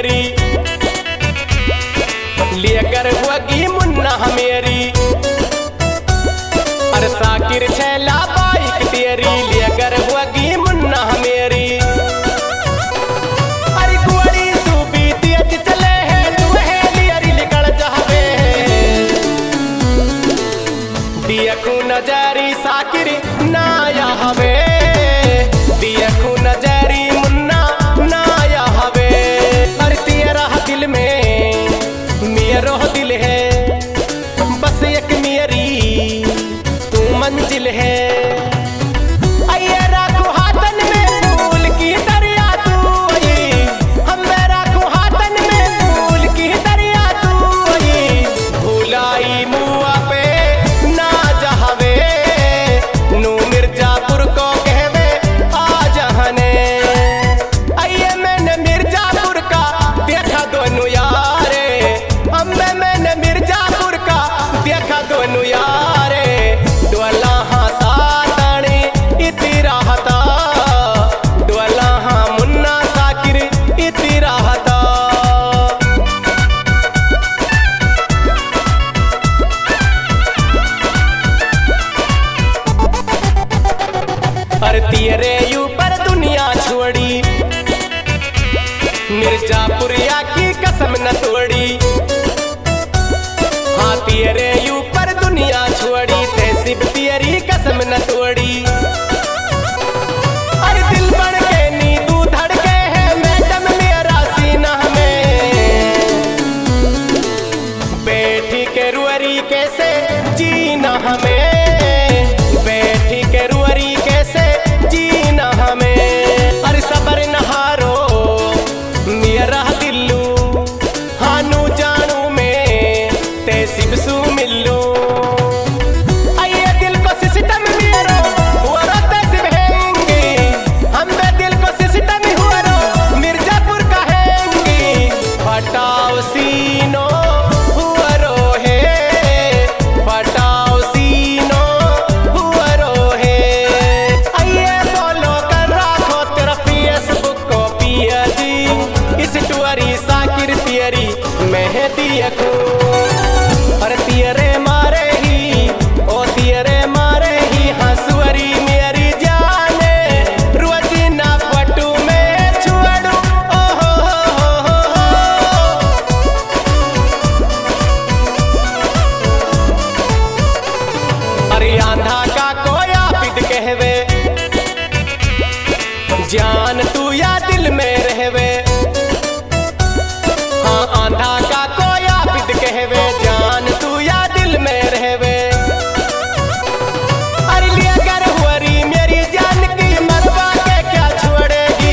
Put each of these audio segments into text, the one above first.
तेरी लेकर होगी मुन्ना मेरी। अरे साकिर छैला बाइक तेरी लेकर होगी मुन्ना मेरी। अरे गोड़ी सूबी तेज चले है तू है लियरी निकल जावे। देखू नजरी साकिर ना हवे, देखू नजरी मुन्ना ना हवे। अरे तेरा दिल में मेरा दिल है, बस एक मेरी तू मंजिल है। आइए राखू हाथन में फूल की दरिया तू, हम राखू हाथन में फूल की दरिया तू। भुलाई मुआ पे ना जहावे, नू मिर्जापुर को कहवे आ जहने। आइए मैंने मिर्जापुर का देखा दोनों यारे, मैंने मिर्जापुर का देखा दोनों यारे। डोला हाँ सातनी इती रहता, डोला हाँ मुन्ना साकिर इती रहता। अरे तेरे ऊपर दुनिया छोड़ी, मिर्जापुरिया की कसम न तोड़ी। हाँ तेरे ऊपर दुनिया छोड़ी, तहसीब तेरी कसम न तोड़ी। अरे दिल बन के नी तू धड़के है मैडम मेरा सीना में। बैठी के रुअरी कैसे जीना हमें, बैठी के रुअरी कैसे जीना हमें। अरे सबर नहारो मेरा दिल्लू, हानू जानू में तहसीब सू मिल्लू। आइए दिल को सिस्टम मेरो हुआ तहसीब हैंगी, हम दिल को सिस्टम हुआ मिर्जापुर का हैंगी। फटाओ सीनो हुआ रो है, फटाओ सीनो हुआ रो है। आइए फॉलो कर रखो तेरा फेसबुक को पिया जी, इस टुअरी साकिर तेरी मेहदी को। और तेरे मारे ही ओ तेरे मारे ही हंसुअरी मेरी जाने, रोजी ना पटू में छुड़ू ओ हो। अरे आंधा का कोया पिद कहवे, जान तू या दिल में रहवे। हाँ आंधा का कोया पिद कहवे, जान तू या दिल में रहवे। अरे लिया कर हुरी मेरी जान की मरवा के क्या छोड़ेगी।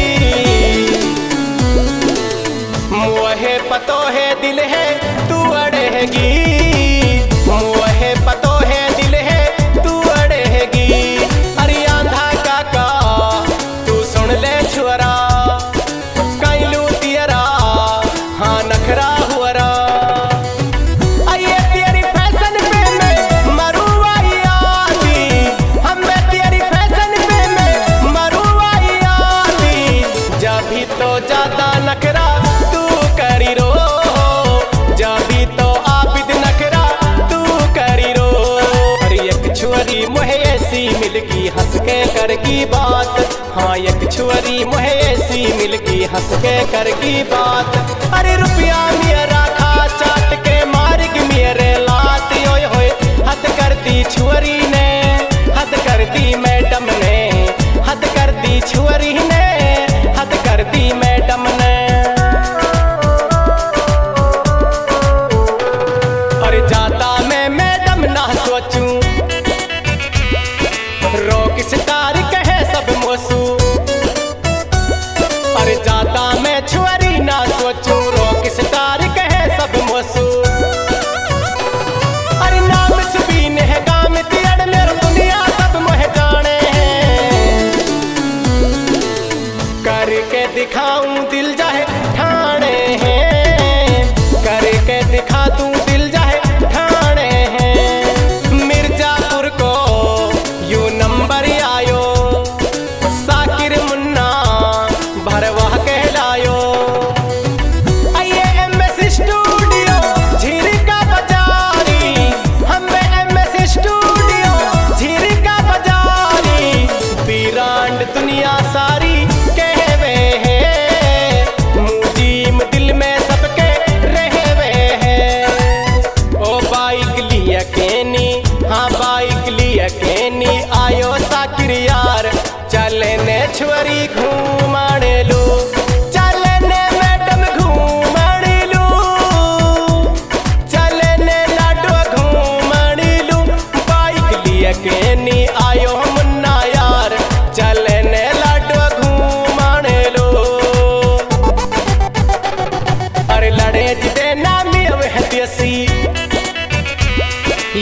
मोहे पतो है दिल है तू अड़ेगी, मोहे पतो है दिल है तू अड़ेगी। अरे आंधा का तू सुन ले छुअरा, कैलू तेरा हाँ नखरा हुआ। आइए तेरी फैशन पे मैं मरुआई आती, हम तेरी फैशन पे मैं मरुआई आती। जब भी तो ज्यादा नखरा तू करी रो, जब भी तो आबिद नखरा तू करी रो। अरे एक छुअरी मोहे ऐसी मिलगी हंस के करगी बात, हाँ एक छुअरी मोहे ऐसी मिलगी हंस के करगी बात। अरे रुपया मेरा खा चाट के मारगी मेरे लात, ओए होए हद कर दी छुअरी ने, हद कर दी मैडम ने, हद कर दी छुअरी ने, हद कर दी मैडम ने। अरे जाता मैं मैडम ना सोचूं, रोक सितार कहे सब मोसू। अरे जाता मैं छुअरी ना सोचूं,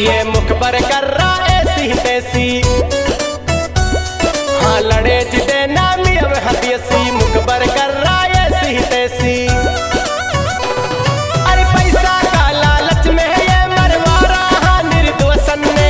ये मुख पर कर रहा ऐसी तैसी, हाँ लड़े जिदे नामी अब हथियसी, मुख पर कर रहा ऐसी तैसी। अरे पैसा का लालच में है ये मरवा रहा निर्दोषन ने,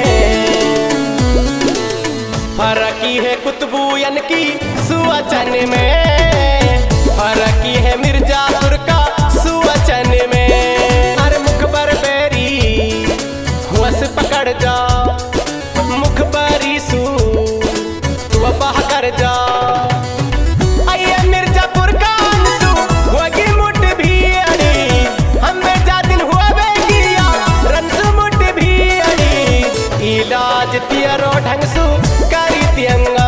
फर्क है कुतुबुयन की सुवचन में, फर्क है मिर्जापुर का सुवचन में। अरे मुख पर बेरी हुस पकड़ जा, मुख बरी सू तू बाह कर जा। आइए मिर्जापुर का अंसू होगी मुठ भी अड़ी, हमें जा दिन हुआ बेगिया रंसू मुठ भी अड़ी। इलाज तियरो ढंग सू करी तियंगा,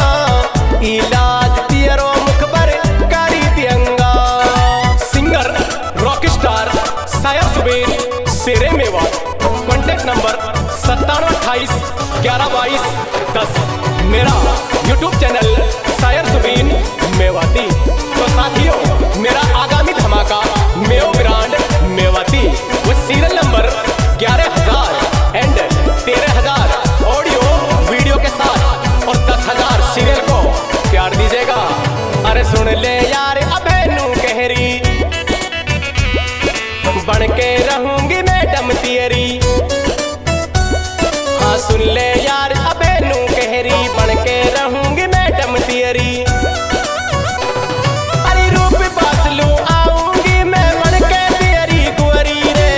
इलाज तियरो मुख पर करी तियंगा। Singer rock star Sayar Suben Shere Mewat, contact number 9728 1122 10। मेरा यूट्यूब चैनल सायर सुबेन मेवाती। तो साथियों मेरा आगामी धमाका मेओ ब्रांड मेवाती, वो serial number 11,000 and 13,000 audio video के साथ और 10,000 सीरियल को प्यार दीजिएगा। अरे सुन ले यार अबे नू कहरी, बन के रहूंगी मैडम तेरी। हाँ सुन ले यार अबे नू कहरी, बन के रहूंगी मैडम तेरी। अरे रूप बासलू आऊंगी मैं बन के तेरी कुंवरी रे,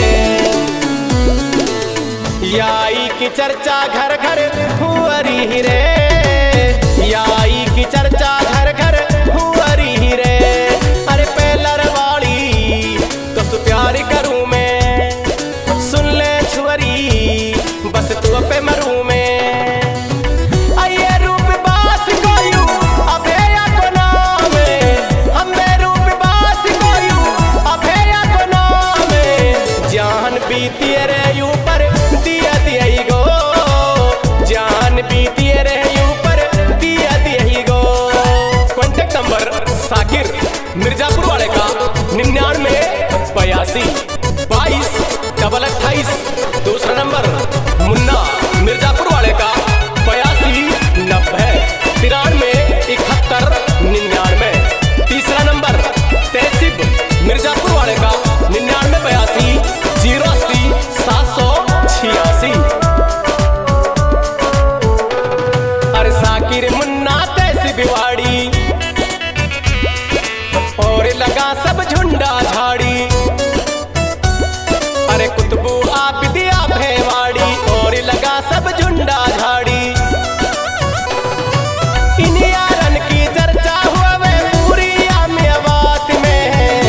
याई की चर्चा घर घर हुअरी रे, याई की चर्चा घर घर हुअरी रे। अरे पेलर वाली तो तू प्यार करूं मैं, सुन ले छुअरी बस तू पे मरूं मैं। आइए रूप बास कोयू अभेया को नाम, हमें रूप बास कोयू अभेया को नाम। जान बीती रे ऊपर दिया दिया गो, जान बीती रे ऊपर दिया दिया गो। कॉन्टेक्ट नंबर साकिर मिर्जापुर वाले का 9982 22 28। दूसरा नंबर मुन्ना मिर्जापुर वाले का 82 90 93 71 99। तीसरा नंबर तहसीब मिर्जापुर वाले का 9982 080 786। अरे साकिर मुन्ना तहसीब वाड़ी और लगा सब झुंडा झाड़ी। अरे कुतबू आप दिया भेवाड़ी और लगा सब झुंडा झाड़ी। इन यारन की चर्चा हुआ वे पूरी आमियाबाद में,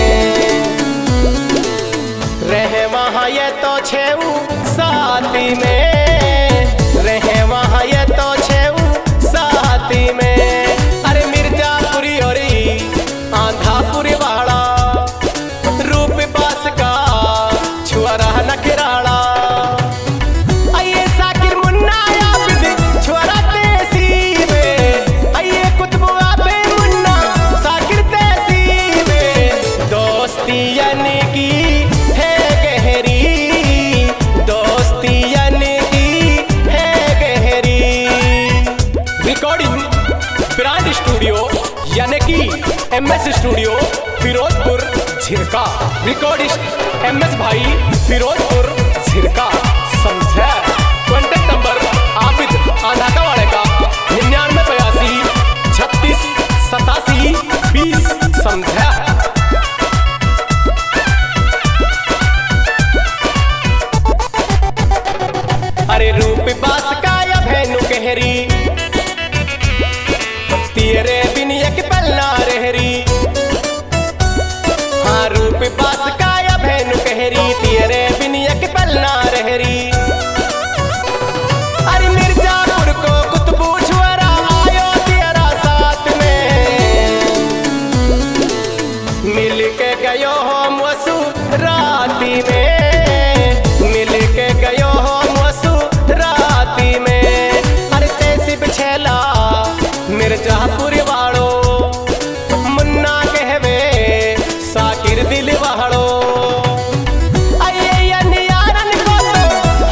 रहे वहाँ ये तो छेऊ साथी में, रहे वहाँ ये तो छेऊ साथी में। अरे मिर्जापुरी और आंधापुरी वाला रूप बास का छुआरा नखराड़ा। आइए साकिर मुन्ना आबिद छुआरा तहसीब, आइए कुतुब आबे मुन्ना साकिर तहसीब। दोस्ती यानी की है गहरी, दोस्ती यानी की है गहरी। रिकॉर्डिंग ब्रांड स्टूडियो यानी कि MS studio Firozpur Jhirka, recordist MS भाई फिरोजपुर झिरका समझे। कॉन्टेक्ट नंबर आबिद आंधाका वाले का 9982 36 87 20 समझे। अरे रूप बास का या भेनु कहरी, तेरे बिन एक पल ना रहरी। हाँ रूप बास का या भेनु कहरी, तेरे बिन एक पल ना रहरी। अरे मिर्जापुर को कुतुबू छुआरा आयो तेरा साथ में, मिल के गयो हो मसू राती में, मिल के गयो हो मसू राती में। अरे तैसी बिछेला मिर्जापुर वालो मुन्ना कहवे साकिर दिल वालो। आइए यारन को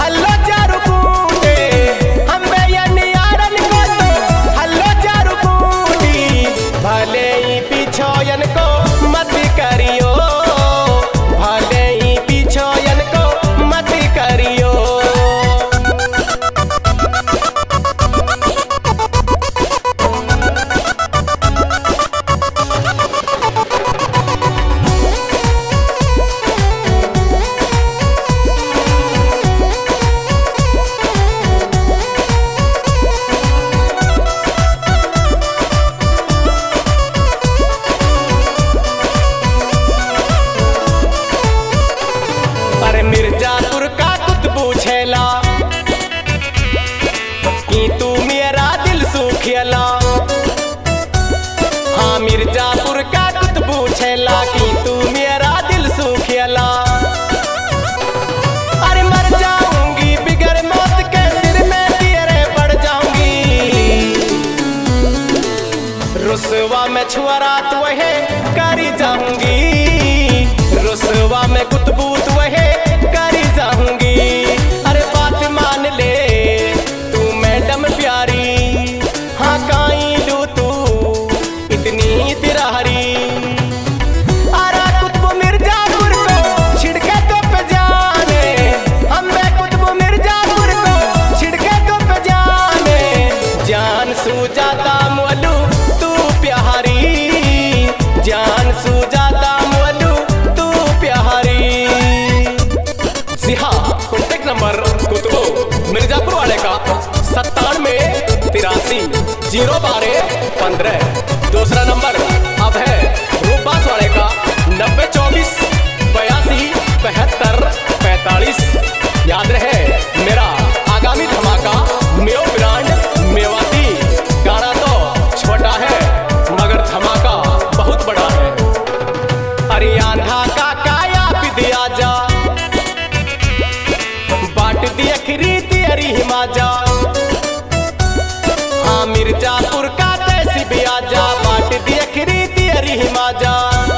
बात वह करी जाऊंगी, रुसवा में कुतबूत वह करी जाऊंगी। अरे बात मान ले तू मैडम प्यारी, हाँ काई लू तू इतनी तिरारी। अरे कुतुब मिर्जापुर को छिड़के तो पे जाने, हमें कुतुब मिर्जापुर को छिड़के तो पे जाने। जान सू जाता मोलू तू प्यारी, जान सू जाता मोलू तू प्यारी। जी हाँ, कॉन्टेक्ट नंबर कुतुब मिर्जापुर वाले का 9783 दूसरा नंबर अब है रूपास वाले का 9024827245। याद रहे मेरा आगामी धमाका मेओ ब्रांड मेवाती। गाना तो छोटा है मगर धमाका बहुत बड़ा है। अरे आंधा का काया विद्या जा, बाट दिया खरीदी अरी हिमाजा। हाँ मिर्जापुर का तैसी भी आजा, बाट दिया खरीदी अरी हिमाजा।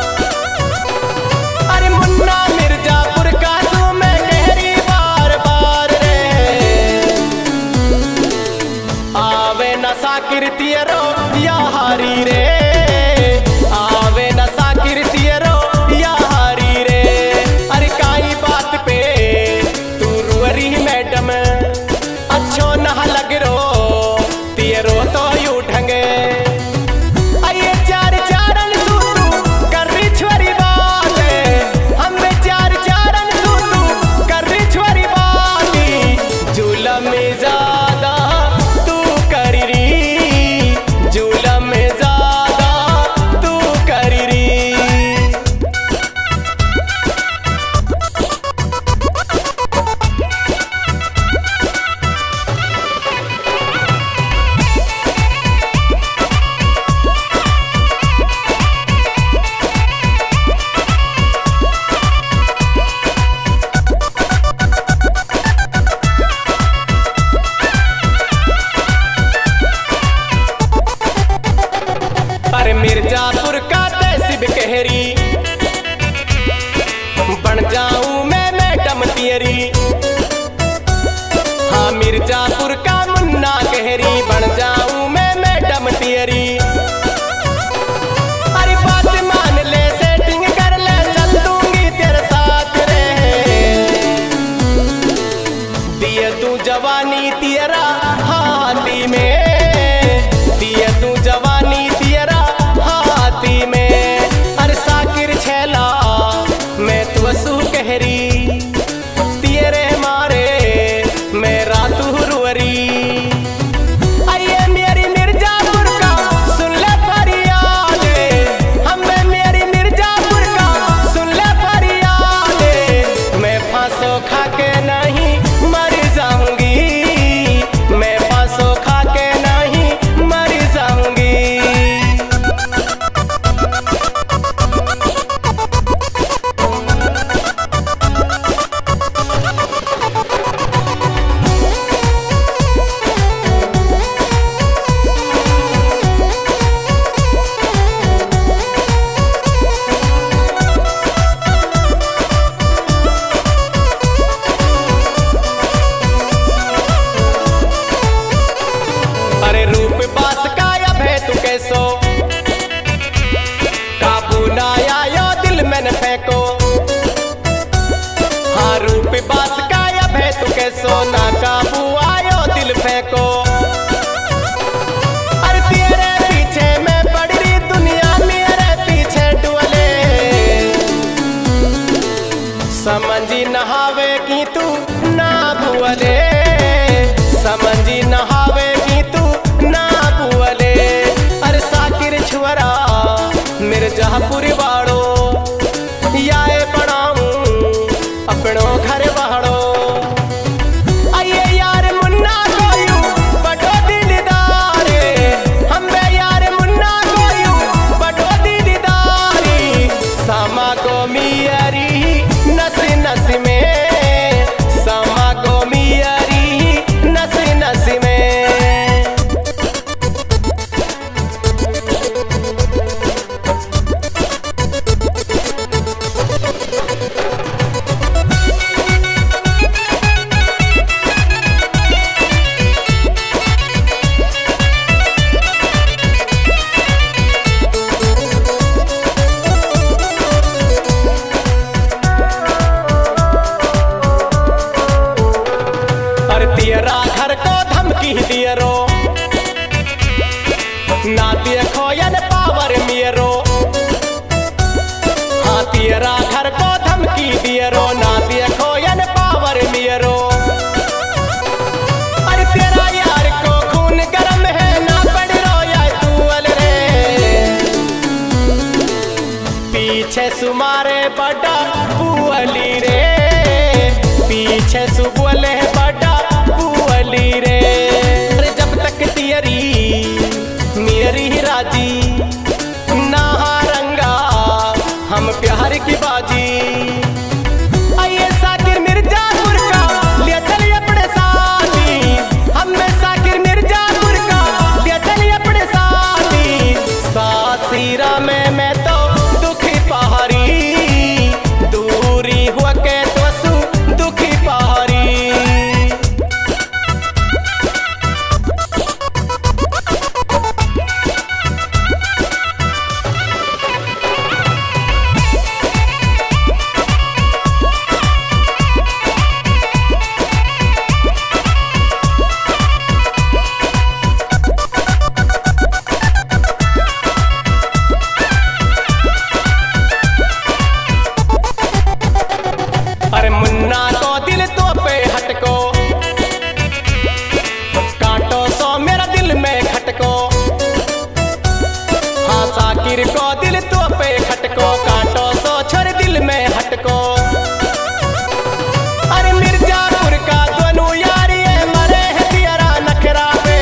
अरे मुन्ना मिर्जापुर का तू मैं गहरी बार बार रे, आवे नशा कीर्ति रो या हारी रे, आवे नशा कीर्ति रो या हारी रे। अरे काई बात पे तू रुअरी मैडम, अच्छो नहा लग रो तियरो तो यू ढंगे। आइए चार चारण सू तू कर रही छोरी बात, हमें चार चारण सू तू कर रही छोरी बाती। जुलम में ज्यादा तू करी री, जुलम में ज्यादा तू करी री। अरे मिर्जापुर का तहसीब कहरी, बन जाऊं मैं मैडम तियरी। हाँ मिर्जापुर का मुन्ना कहरी, बन जाऊं मैं मैडम तियरी। अरे बात मान ले सेटिंग कर ले, चल दूंगी तेरे साथ रे। दिए तू जवानी तेरा हाथी में, दिए तू जवानी तेरा हाथी में। अरे साकिर छेला मैं तू असू कहरी, तेरे मारे मेरा तू रुअरी। आइए मेरी मिर्जापुर का सुन ले फरियाद, हमें मेरी मिर्जापुर का सुन ले फरियाद। मैं फांसो खा के नहीं मर जाऊंगी, मैं फांसो खा के नहीं मर जाऊंगी। अरे रूप बास का अब है तू कैसो, काबू ना आयो दिल में न फेंको। हाँ रूप बास का अब है तू कैसो, ना काबू आयो दिल फेंको। अरे तेरे पीछे मैं पड़ रही दुनिया, मेरे पीछे डुअले। समझी नहावे की तू ना बुअले, समझी नहावे की तू ना बुअले। अरे साकिर छुअरा मिर्जापुर वाड़ो, याए पढ़ाऊं अपनों घर वाड़ो। आइए यार मुन्ना कोयू बड़ो दिलदारे, हमें यार मुन्ना कोयू बड़ो दिलदारी। सामा को मियारी नस नस में, सामा को मियारी नस नस में। मियरो ना देखो यन पावर मियरो। अरे तेरा यार को खून गरम है ना पड़ रो या तू अल रे। पीछे सुमारे बड़ा पुअली रे, पीछे सुबोले बड़ा पुअली रे। अरे जब तक तियरी मेरी राजी ना रंगा हम प्यार की बाजी। आइए साकिर मिर्जापुर का ले चलिए अपने साथी, हमें साकिर मिर्जापुर का ले चलिए अपने साथी। सासीरा में मैं तो दुखी पहाड़ी, दूरी हुआ के तो सु दुखी पहाड़ी। अरे मुन्ना को दिल तो पे हटको, काटो सो मेरा दिल में खटको। हाँ साकिर को दिल तो पे खटको, काटो सो छोर दिल में हटको। अरे मिर्जापुर का दोनों यारी मरे है तेरा नखरा पे।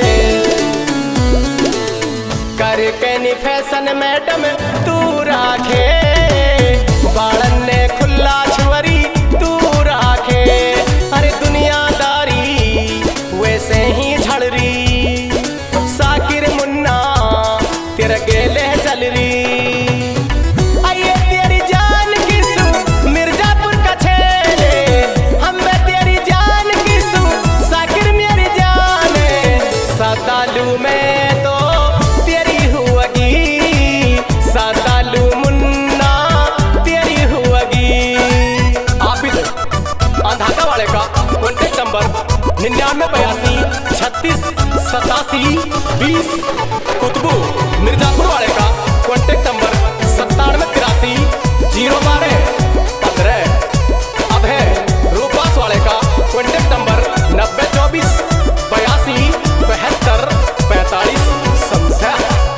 करके नी फैशन मैडम तू राखे, बालन ने खुला छुरी तू राखे। अरे दुनियादारी वैसे ही झड़ रही, साकिर मुन्ना तेरे गेले चल रही। आइए तेरी जान किसू मिर्जापुर का छेले, हमें तेरी जान किसू साकिर मेरी जान। सतालू में तो तेरी हुआगी, सतालू मुन्ना तेरी हुआगी। आप ही आंधाका वाले का कॉन्टेक्ट नंबर 9982 36 87 20। कुतबू मिर्जापुर वाले का कॉन्टेक्ट नंबर 9783 012 15। अब है रूपास वाले का कॉन्टेक्ट नंबर 9024 82 72 45। समझा?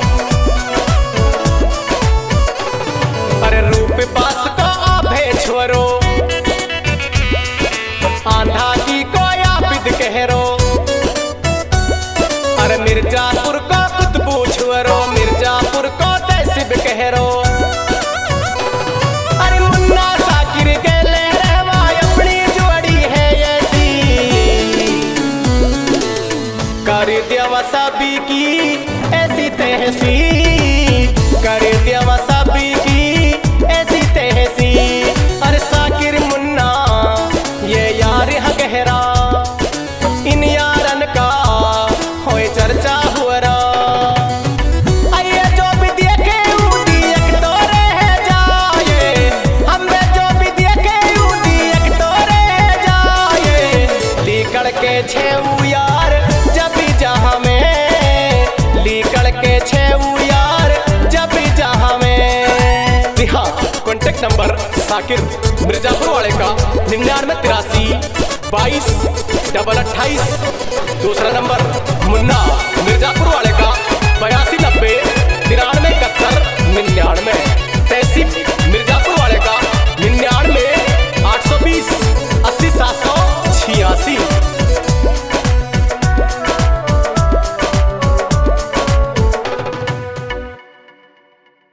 अरे रूप पास को आभे छोरो, आंधा की को याबिद कहरो। अरे मिर्जापुर को कुतबू छुरो, मिर्जापुर को तहसीब कहरो। अरे मुन्ना साकिर के ले रहवा अपनी जोड़ी है ऐसी, कर देवा सभी की ऐसी तहसी, कर देवा सभी की ऐसी तहसी। अरे साकिर मुन्ना ये यार है गहरा, इन यारन का होए चर्चा हुआ रा। आइए जो भी देखे उदी एक तो रह जाए, हमें जो भी देखे उदी एक तो रह जाए। लिकड़ के छेऊ यार जब भी जहाँ में, लिकड़ के छेऊ यार जब भी जहाँ में। जी हाँ, कॉन्टेक्ट नंबर साकिर मिर्जापुर वाले का 9983 22 28। दूसरा नंबर मुन्ना मिर्जापुर वाले का 82 90 93 71 99 तहसीब